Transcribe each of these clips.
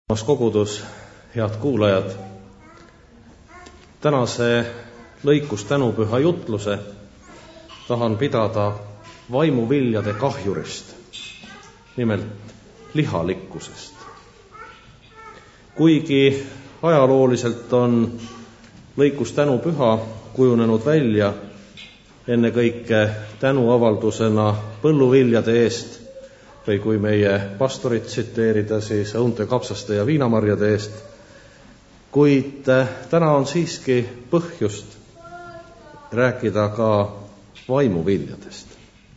Kogudus, head kuulajad, tänase lõikus tänupüha jutluse tahan pidada vaimuviljade kahjurist, nimelt lihalikkusest. Kuigi ajalooliselt on lõikus tänupüha kujunenud välja ennekõike tänuavaldusena põlluviljade eest või kui meie pastorit tsiteerida, siis õunte, kapsaste ja viinamarjade eest, kuid täna on siiski põhjust rääkida ka vaimuviljadest.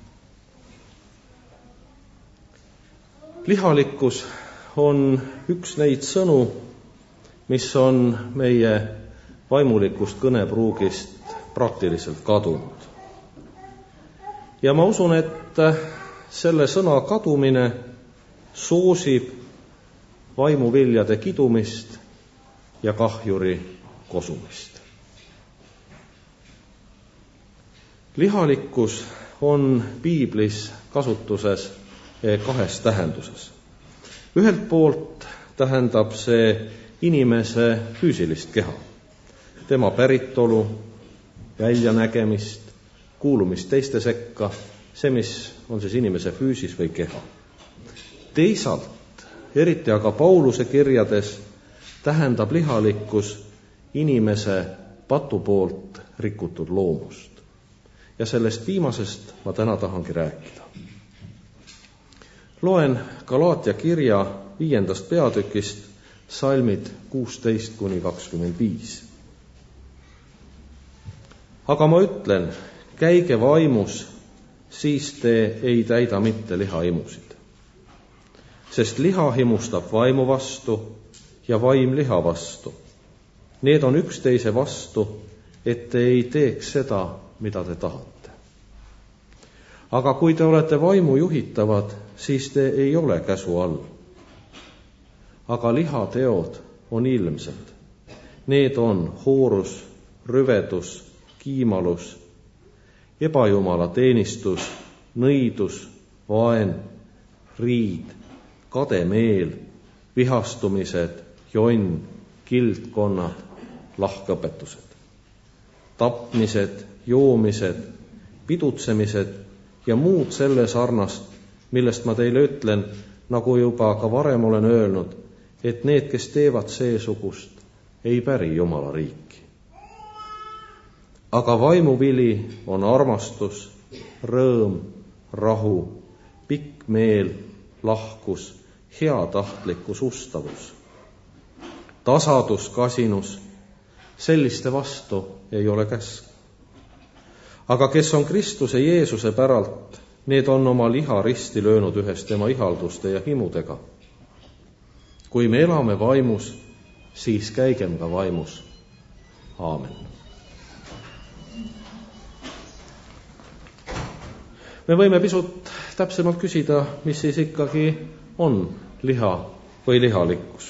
Lihalikkus on üks neid sõnu, mis on meie vaimulikust kõnepruugist praktiliselt kadunud. Ja ma usun, et selle sõna kadumine soosib vaimuviljade kidumist ja kahjuri kosumist. Lihalikkus on piiblis kasutuses kahes tähenduses. Ühelt poolt tähendab see inimese füüsilist keha, tema päritolu, väljanägemist, kuulumist teiste sekka, see, mis on siis inimese füüsis või keha. Teisalt, eriti aga Pauluse kirjades, tähendab lihalikkus inimese patu poolt rikutud loomust. Ja sellest viimasest ma täna tahangi rääkida. Loen Galaatia kirja 5. peatükist salmid 16-25. Aga ma ütlen, käige vaimus, siis te ei täida mitte lihaimusid. Sest liha himustab vaimu vastu ja vaim liha vastu. Need on üksteise vastu, et te ei teeks seda, mida te tahate. Aga kui te olete vaimu juhitavad, siis te ei ole käsu all. Aga lihateod on ilmsed. Need on hoorus, rüvedus, kiimalus, ebajumala teenistus, nõidus, vaen, riid, kademeel, vihastumised, jonn, kildkonnad, lahkõpetused, tapmised, joomised, pidutsemised ja muud selle sarnast, millest ma teile ütlen, nagu juba ka varem olen öelnud, et need, kes teevad seesugust, ei päri Jumala riiki. Aga vaimuvili on armastus, rõõm, rahu, pikk meel, lahkus, heatahtlikkus, ustavus, tasadus, kasinus, selliste vastu ei ole käsk. Aga kes on Kristuse Jeesuse päralt, need on oma liha risti löönud ühes tema ihalduste ja himudega. Kui me elame vaimus, siis käigem ka vaimus. Aamen. Me võime pisut täpsemalt küsida, mis siis ikkagi on liha või lihalikkus.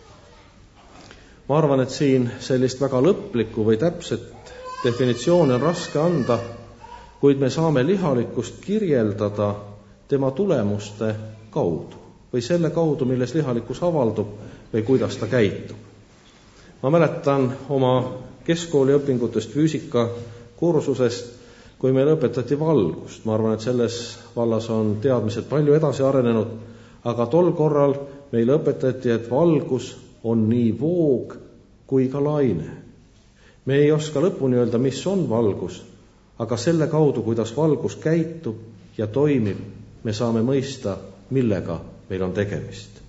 Ma arvan, et siin sellist väga lõplikku või täpset definitsiooni on raske anda, kuid me saame lihalikkust kirjeldada tema tulemuste kaudu või selle kaudu, milles lihalikkus avaldub või kuidas ta käitub. Ma mäletan oma keskkooli õpingutest füüsika kursusest, kui meil õpetati valgust. Ma arvan, et selles vallas on teadmised palju edasi arenenud, aga tol korral meile õpetati, et valgus on nii voog kui ka laine. Me ei oska lõpuni öelda, mis on valgus, aga selle kaudu, kuidas valgus käitub ja toimib, me saame mõista, millega meil on tegemist.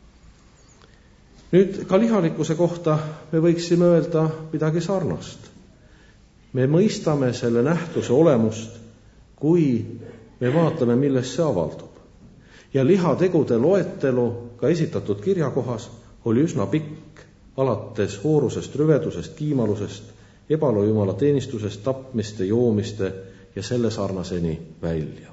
Nüüd ka lihalikkuse kohta me võiksime öelda midagi sarnast. Me mõistame selle nähtuse olemust, kui me vaatame, milles see avaldub. Ja lihategude loetelu ka esitatud kirjakohas oli üsna pikk, alates hoorusest, rüvedusest, kiimalusest, ebalojumala teenistusest, tapmiste, joomiste ja selle sarnaseni välja.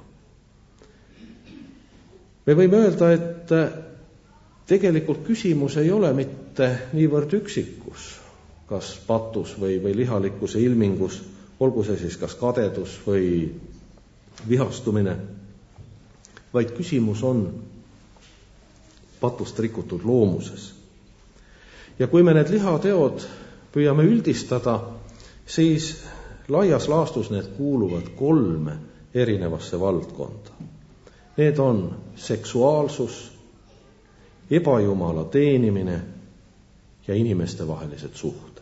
Me võime öelda, et tegelikult küsimus ei ole mitte niivõrd üksikus, kas patus või lihalikkuse ilmingus, olgu see siis kas kadedus või vihastumine, vaid küsimus on patust rikutud loomuses. Ja kui me need lihateod püüame üldistada, siis laias laastus need kuuluvad 3 erinevasse valdkonda. Need on seksuaalsus, ebajumala teenimine ja inimestevahelised suhted.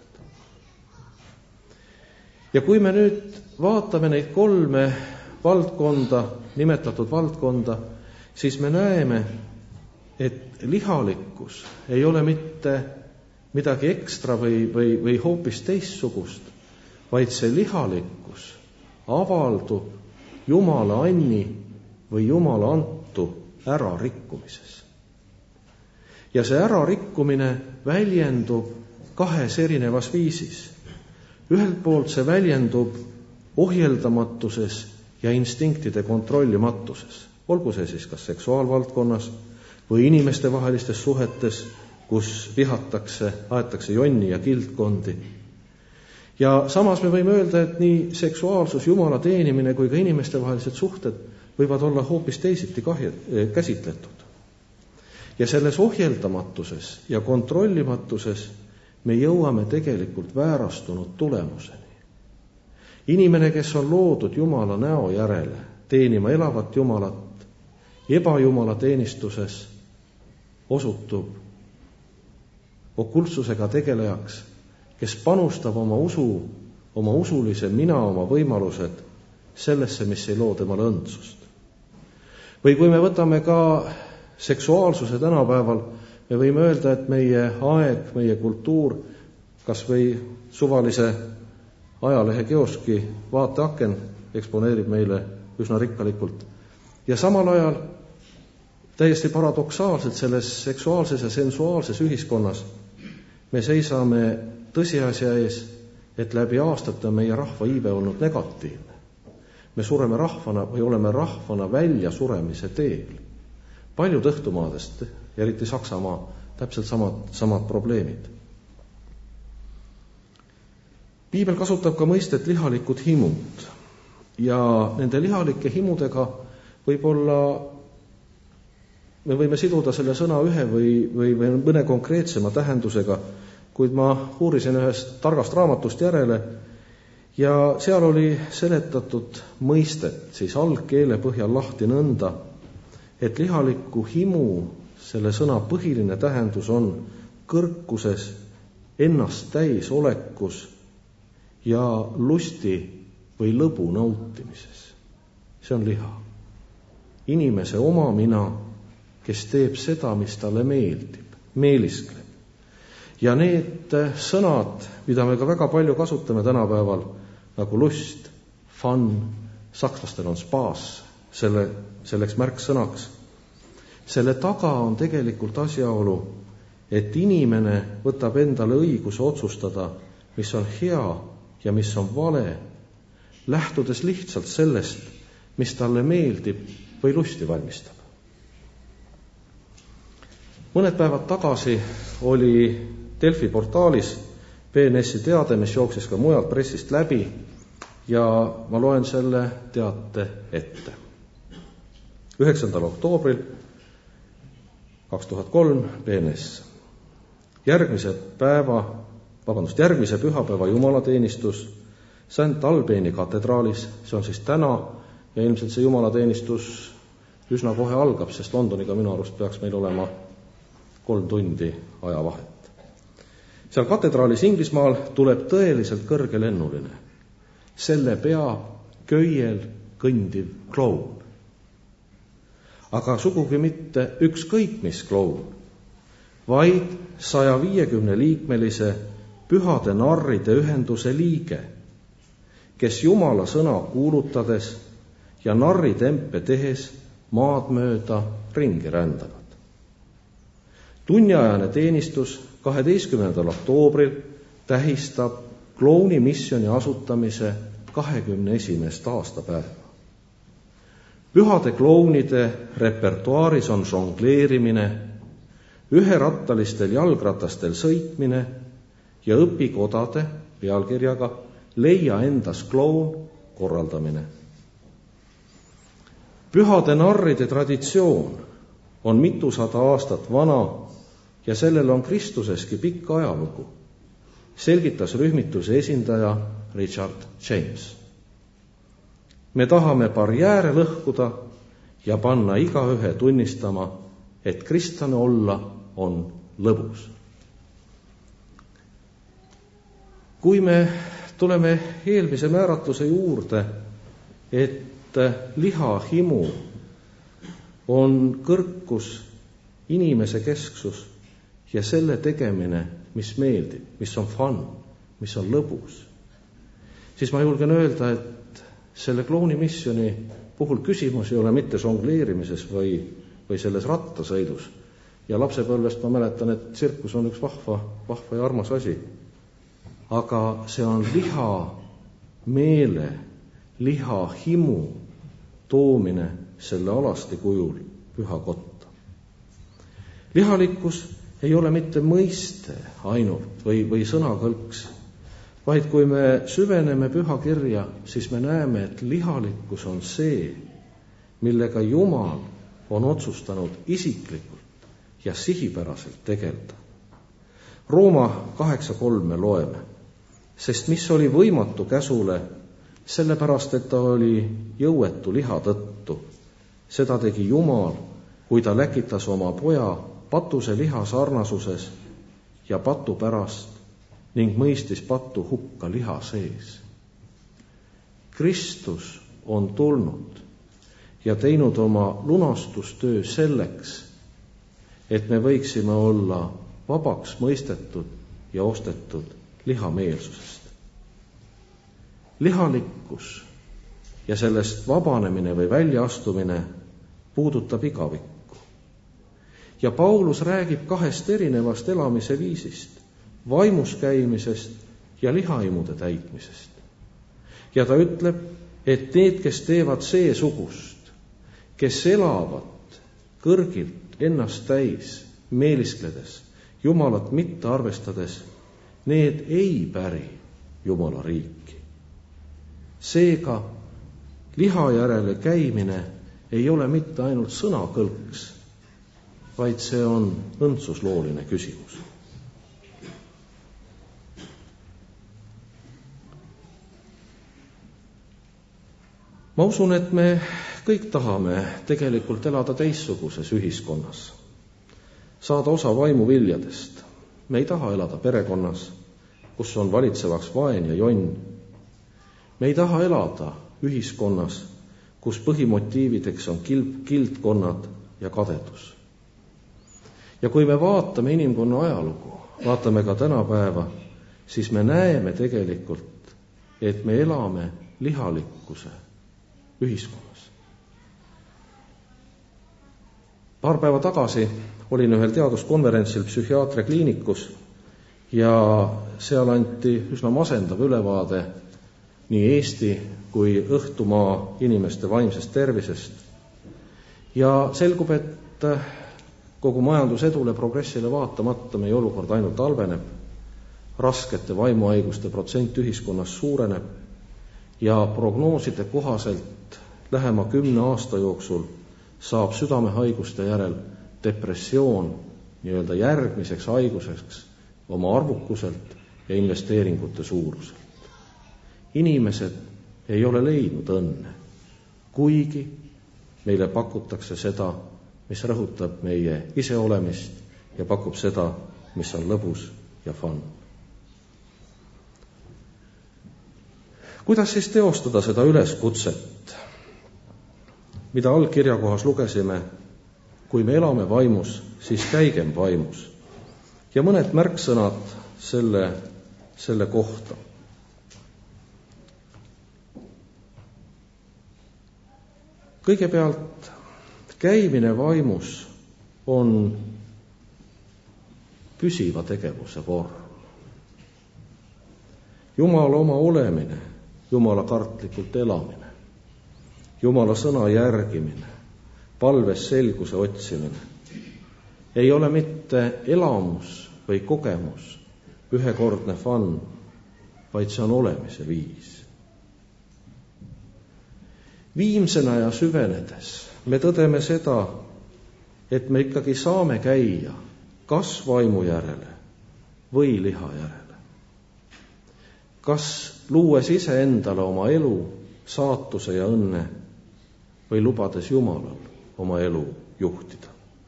Ja kui me nüüd vaatame neid 3 valdkonda, nimetatud valdkonda, siis me näeme, et lihalikkus ei ole mitte midagi ekstra või hoopis teistsugust, vaid see lihalikkus avaldub Jumala anni või Jumala antu ärarikkumises. Ja see ärarikkumine väljendub 2 erinevas viisis. Ühelt poolt see väljendub ohjeldamatuses ja instinktide kontrollimatuses. Olgu see siis kas seksuaalvaldkonnas või inimestevahelistes suhetes, kus vihatakse, aetakse jonni ja kildkondi. Ja samas me võime öelda, et nii seksuaalsus, Jumala teenimine kui ka inimestevahelised suhted võivad olla hoopis teisiti käsitletud. Ja selles ohjeldamatuses ja kontrollimatuses me jõuame tegelikult väärastunud tulemuseni. Inimene, kes on loodud Jumala näo järele, teenima elavat Jumalat, ebajumala teenistuses osutub okultsusega tegelejaks, kes panustab oma usulise mina, oma võimalused sellesse, mis ei loo temale õndsust. Või kui me võtame ka seksuaalsuse tänapäeval, me võime öelda, et meie aeg, meie kultuur, kas või suvalise ajalehe kioski vaateaken eksponeerib meile üsna rikkalikult. Ja samal ajal täiesti paradoksaalselt selles seksuaalses ja sensuaalses ühiskonnas me seisame tõsiasja ees, et läbi aastate on meie rahva iive olnud negatiivne. Me sureme rahvana või oleme rahvana välja suremise teel. Paljud õhtumaadest, eriti Saksamaa, täpselt samad probleemid. Piibel kasutab ka mõistet lihalikud himud ja nende lihalike himudega võib-olla me võime siduda selle sõna ühe või mõne konkreetsema tähendusega, kuid ma uurisin ühest targast raamatust järele ja seal oli seletatud mõistet siis algkeele põhjal lahti nõnda, et lihaliku himu, selle sõna põhiline tähendus on kõrkuses, ennast täis olekus ja lusti või lõbu nautimises. See on liha. Inimese oma mina, kes teeb seda, mis talle meeldib, meeliskleb. Ja need sõnad, mida me ka väga palju kasutame tänapäeval, nagu lust, fun, sakslastel on spaas, selleks märksõnaks. Selle taga on tegelikult asjaolu, et inimene võtab endale õiguse otsustada, mis on hea ja mis on vale, lähtudes lihtsalt sellest, mis talle meeldib või lusti valmistab. Mõned päevad tagasi oli Delfi portaalis BNS-i teade, mis jooksis ka mujalt pressist läbi ja ma loen selle teate ette. 9. oktoobril 2003 BNS. Järgmise pühapäeva jumalateenistus St. Albani katedraalis, see on siis täna ja ilmselt see jumalateenistus üsna kohe algab, sest Londoniga minu arust peaks meil olema 3 tundi ajavahet. Seal katedraalis Inglismaal tuleb tõeliselt kõrgelennuline. Selle peab köiel kõndiv kloun. Aga sugugi mitte ükskõik mis kloun, vaid 150 liikmelise pühade narride ühenduse liige, kes Jumala sõna kuulutades ja narritempe tehes maad mööda ringi rändavad. Tunniajane teenistus 12. oktoobril tähistab klouni missioni asutamise 21. aastapäeva. Pühade klounide repertuaaris on žongleerimine, üherattalistel jalgratastel sõitmine ja õpikodade pealkirjaga Leia endas kloun korraldamine. Pühade narride traditsioon on mitusada aastat vana, ja sellel on Kristuseski pikk ajalugu, selgitas rühmituse esindaja Richard James. Me tahame barjääre lõhkuda ja panna igaühe tunnistama, et kristlane olla on lõbus. Kui me tuleme eelmise määratluse juurde, et lihahimu on kõrkus, inimese kesksus ja selle tegemine, mis meeldib, mis on fun, mis on lõbus, siis ma julgen öelda, et selle kloonimissioni puhul küsimus ei ole mitte žongleerimises või selles rattasõidus. Ja lapsepõlvest ma mäletan, et tsirkus on üks vahva ja armas asi. Aga see on liha meele, liha himu toomine selle alasti kujul püha kotta. Lihalikkus ei ole mitte mõiste ainult või sõnakõlks, vaid kui me süveneme püha kirja, siis me näeme, et lihalikkus on see, millega Jumal on otsustanud isiklikult ja sihipäraselt tegelda. Rooma 8.3 me loeme, sest mis oli võimatu käsule, sellepärast, et ta oli jõuetu liha tõttu. Seda tegi Jumal, kui ta läkitas oma poja patuse liha sarnasuses ja patu pärast ning mõistis patu hukka liha sees. Kristus on tulnud ja teinud oma lunastustöö selleks, et me võiksime olla vabaks mõistetud ja ostetud lihameelsusest. Lihalikkus ja sellest vabanemine või väljaastumine puudutab igavikku. Ja Paulus räägib 2 erinevast elamise viisist, vaimus käimisest ja lihaimude täitmisest. Ja ta ütleb, et need, kes teevad seesugust, kes elavad kõrgilt ennast täis, meeliskledes, Jumalat mitte arvestades, need ei päri Jumala riiki. Seega liha järele käimine ei ole mitte ainult sõnakõlks, vaid see on õndsuslooline küsimus. Ma usun, et me kõik tahame tegelikult elada teistsuguses ühiskonnas, saada osa vaimuviljadest. Me ei taha elada perekonnas, kus on valitsevaks vaen ja jonn. Me ei taha elada ühiskonnas, kus põhimotiivideks on kildkonnad ja kadedus. Ja kui me vaatame inimkonna ajalugu, vaatame ka tänapäeva, siis me näeme tegelikult, et me elame lihalikkuse ühiskonnas. Paar päeva tagasi olin ühel teaduskonverentsil psühhiaatria kliinikus ja seal anti üsna masendav ülevaade nii Eesti kui Õhtumaa inimeste vaimsest tervisest. Ja selgub, et kogu majandusedule, progressile vaatamata meie olukord ainult halveneb, raskete vaimuhaiguste protsent ühiskonnas suureneb ja prognooside kohaselt lähema 10 aasta jooksul saab südamehaiguste järel depressioon nii-öelda järgmiseks haiguseks oma arvukuselt ja investeeringute suuruselt. Inimesed ei ole leidnud õnne, kuigi meile pakutakse seda, mis rõhutab meie iseolemist ja pakub seda, mis on lõbus ja fun. Kuidas siis teostada seda üleskutset, mida allkirjakohas lugesime, kui me elame vaimus, siis käigem vaimus. Ja mõned märksõnad selle kohta. Kõigepealt, käimine vaimus on püsiva tegevuse vorm. Jumala oma olemine, Jumala kartlikult elamine, Jumala sõna järgimine, palves selguse otsimine ei ole mitte elamus või kogemus, ühekordne fun, vaid see on olemise viis. Viimsena ja süvenedes me tõdeme seda, et me ikkagi saame käia kas vaimu järele või liha järele. Kas luues iseendale oma elu, saatuse ja õnne või lubades Jumalal oma elu juhtida.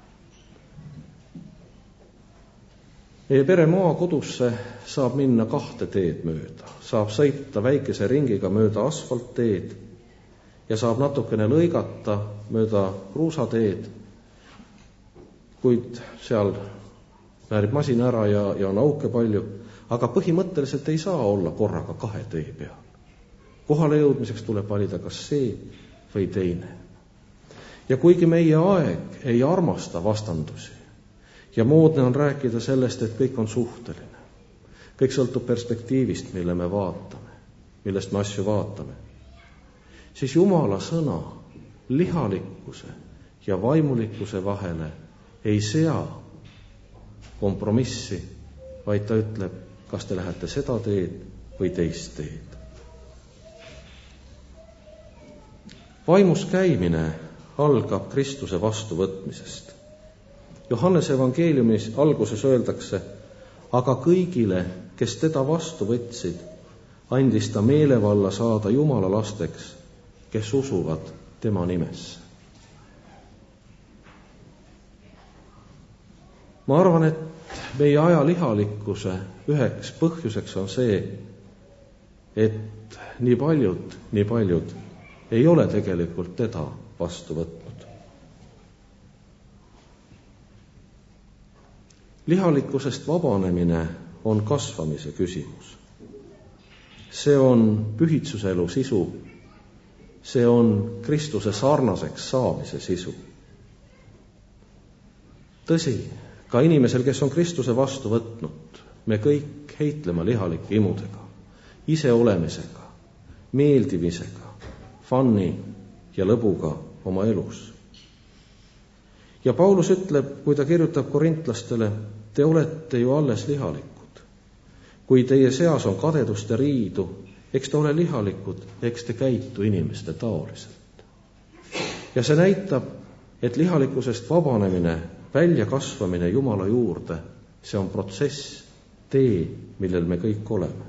Meie pere maakodusse saab minna 2 teed mööda. Saab sõita väikese ringiga mööda asfaltteed ja saab natukene lõigata mööda kruusateed, kuid seal määrib masin ära ja on auke palju, aga põhimõtteliselt ei saa olla korraga 2 tee peal. Kohale jõudmiseks tuleb valida kas see või teine. Ja kuigi meie aeg ei armasta vastandusi ja moodne on rääkida sellest, et kõik on suhteline, kõik sõltub perspektiivist, mille me vaatame, millest me asju vaatame, siis Jumala sõna lihalikkuse ja vaimulikkuse vahele ei sea kompromissi, vaid ta ütleb, kas te lähete seda teed või teist teed. Vaimus käimine algab Kristuse vastuvõtmisest. Johannese evangeeliumis alguses öeldakse, aga kõigile, kes teda vastu võtsid, andis ta meelevalla saada Jumala lasteks, kes usuvad tema nimesse. Ma arvan, et meie aja lihalikkuse üheks põhjuseks on see, et nii paljud ei ole tegelikult teda vastu võtnud. Lihalikkusest vabanemine on kasvamise küsimus. See on pühitsuselu sisu. See on Kristuse sarnaseks saamise sisu. Tõsi, ka inimesel, kes on Kristuse vastu võtnud, me kõik heitleme lihalike imudega, iseolemisega, meeldimisega, fanni ja lõbuga oma elus. Ja Paulus ütleb, kui ta kirjutab korintlastele, te olete ju alles lihalikud. Kui teie seas on kadedust ja riidu, eks te ole lihalikud, eks te käitu inimeste taoliselt. Ja see näitab, et lihalikkusest vabanemine, väljakasvamine Jumala juurde, see on protsess, tee, millel me kõik oleme.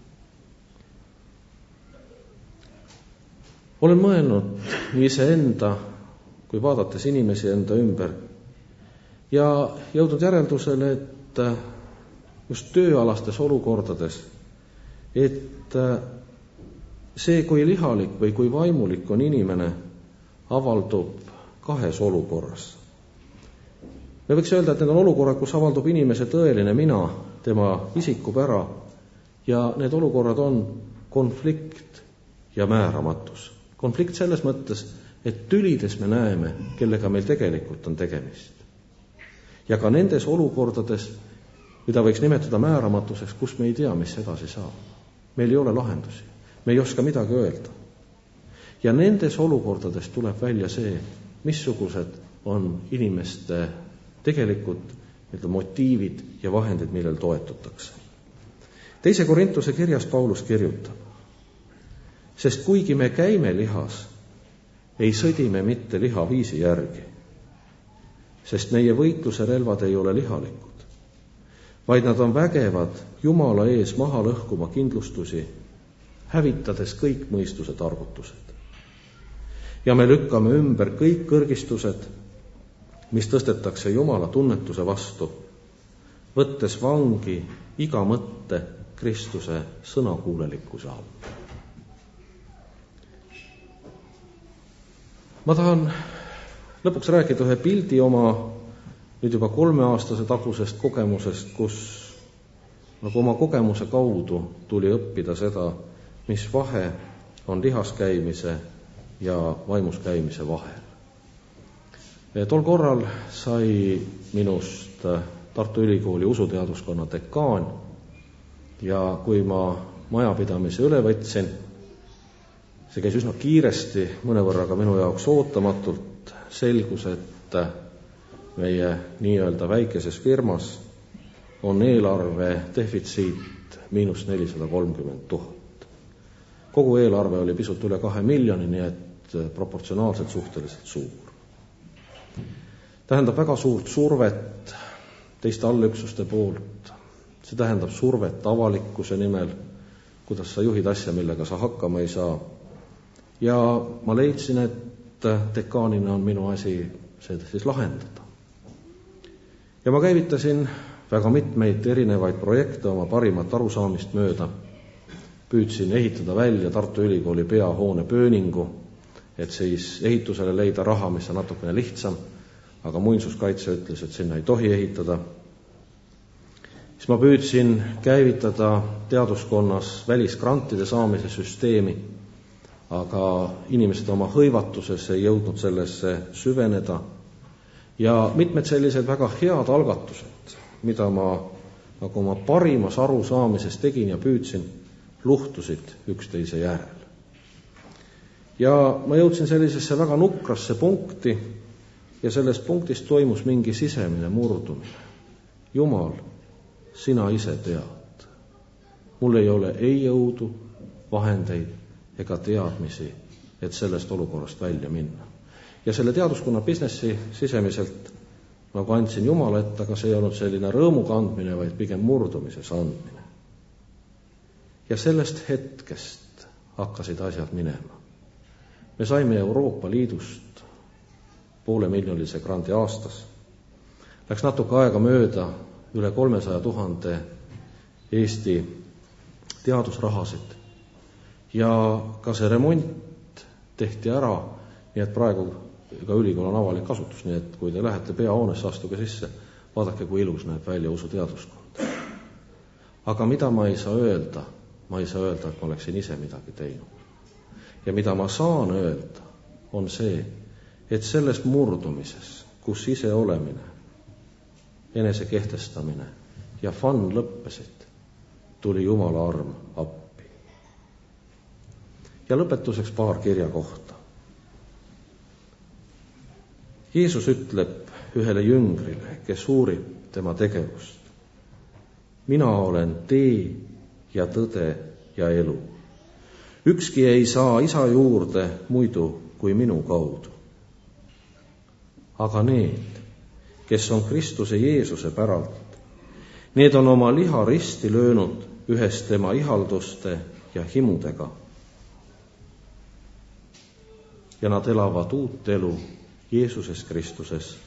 Olen mõelnud nii iseenda, kui vaadates inimesi enda ümber ja jõudnud järeldusele, et just tööalastes olukordades, et see, kui lihalik või kui vaimulik on inimene, avaldub 2 olukorras. Me võiks öelda, et need on olukorrad, kus avaldub inimese tõeline mina, tema isikupära ja need olukorrad on konflikt ja määramatus. Konflikt selles mõttes, et tülides me näeme, kellega meil tegelikult on tegemist. Ja ka nendes olukordades, mida võiks nimetada määramatuseks, kus me ei tea, mis edasi saab. Meil ei ole lahendusi, me ei oska midagi öelda. Ja nendes olukordades tuleb välja see, missugused on inimeste tegelikult motiivid ja vahendid, millel toetutakse. 2. Korintuse kirjas Paulus kirjutab, sest kuigi me käime lihas, ei sõdi me mitte lihaviisi järgi, sest meie võitluse relvad ei ole lihalikud, vaid nad on vägevad Jumala ees maha lõhkuma kindlustusi, hävitades kõik mõistused arvutused. Ja me lükkame ümber kõik kõrgistused, mis tõstetakse Jumala tunnetuse vastu, võttes vangi iga mõtte Kristuse sõnakuulelikkuse all. Ma tahan lõpuks rääkida ühe pildi oma nüüd juba 3-aastase tagusest kogemusest, kus nagu oma kogemuse kaudu tuli õppida seda, mis vahe on lihas käimise ja vaimus käimise vahel. Tol korral sai minust Tartu Ülikooli usuteaduskonna dekaan ja kui ma majapidamise üle võtsin, see käis üsna kiiresti, mõnevõrra ka minu jaoks ootamatult, selgus, et meie nii-öelda väikeses firmas on eelarve defitsiit –430 000. Kogu eelarve oli pisut üle 2 miljoni, nii et proportsionaalselt suhteliselt suur. Tähendab väga suurt survet teiste allüksuste poolt. See tähendab survet avalikkuse nimel, kuidas sa juhid asja, millega sa hakkama ei saa. Ja ma leidsin, et dekaanina on minu asi seda siis lahendada. Ja ma käivitasin väga mitmeid erinevaid projekte oma parimat arusaamist mööda. Püüdsin ehitada välja Tartu Ülikooli peahoone pööningu, et siis ehitusele leida raha, mis on natukene lihtsam, aga muinsuskaitse ütles, et sinna ei tohi ehitada. Siis ma püüdsin käivitada teaduskonnas välisgrantide saamise süsteemi, aga inimesed oma hõivatuses ei jõudnud sellesse süveneda. Ja mitmed sellised väga head algatused, mida ma nagu oma parimas arusaamises tegin ja püüdsin, luhtusid üksteise järel. Ja ma jõudsin sellisesse väga nukrasse punkti ja selles punktis toimus mingi sisemine murdumine. Jumal, sina ise tead. Mul ei ole ei jõudu, vahendeid ega teadmisi, et sellest olukorrast välja minna. Ja selle teaduskonna businessi sisemiselt nagu andsin Jumala ette, aga see ei olnud selline rõõmuga andmine, vaid pigem murdumises andmine. Ja sellest hetkest hakkasid asjad minema. Me saime Euroopa Liidust 500,000 grandi aastas. Läks natuke aega mööda, üle 300 000 Eesti teadusrahasid. Ja ka see remont tehti ära, nii et praegu ka ülikool on avalik kasutus, nii et kui te lähete peahoonesse, astuge sisse, vaadake, kui ilus näeb välja usuteaduskond. Aga mida ma ei saa öelda? Ma ei saa öelda, et ma oleksin ise midagi teinud. Ja mida ma saan öelda, on see, et selles murdumises, kus ise olemine, enese kehtestamine ja fun lõppesid, tuli Jumala arm appi. Ja lõpetuseks paar kirja kohta. Jeesus ütleb ühele jüngrile, kes uurib tema tegevust. Mina olen tee ja tõde ja elu. Ükski ei saa isa juurde muidu kui minu kaudu. Aga need, kes on Kristuse Jeesuse päralt, need on oma liha risti löönud ühes tema ihalduste ja himudega. Ja nad elavad uut elu Jeesuses Kristuses